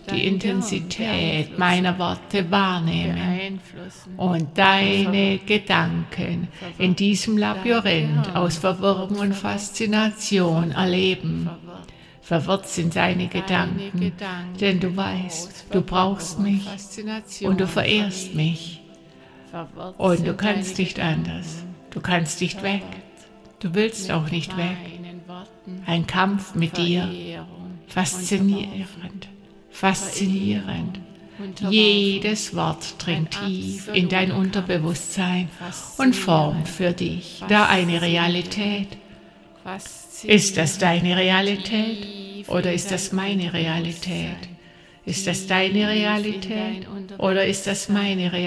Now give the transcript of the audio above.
die Intensität meiner Worte wahrnehmen und deine Gedanken in diesem Labyrinth aus Verwirrung und Faszination erleben. Verwirrt sind deine Gedanken, denn du weißt, du brauchst mich und du verehrst mich. Und du kannst nicht anders, du kannst nicht weg, du willst auch nicht weg. Ein Kampf mit dir, faszinierend, faszinierend. Jedes Wort dringt tief in dein Unterbewusstsein und formt für dich da eine Realität. Ist das deine Realität oder ist das meine Realität? Ist das deine Realität oder ist das meine Realität?